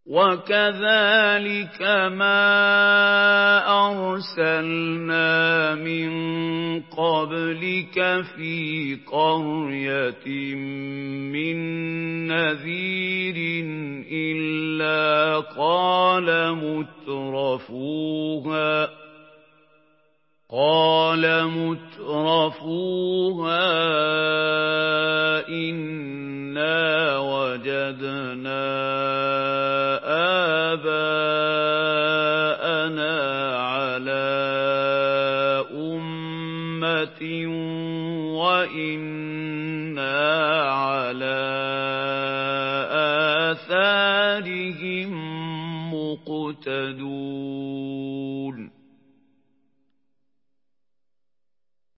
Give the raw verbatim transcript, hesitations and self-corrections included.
وَكَذَٰلِكَ مَا أَرْسَلْنَا مِن قَبْلِكَ فِي قَرْيَةٍ مِّن نَّذِيرٍ إِلَّا قَالَ مُتْرَفُوهَا قَالَ مُتْرَفُوهَا إِنَّا وَجَدْنَا آبَاءَنَا عَلَىٰ أُمَّةٍ وَإِنَّا عَلَىٰ آثَارِهِم مُّقْتَدُونَ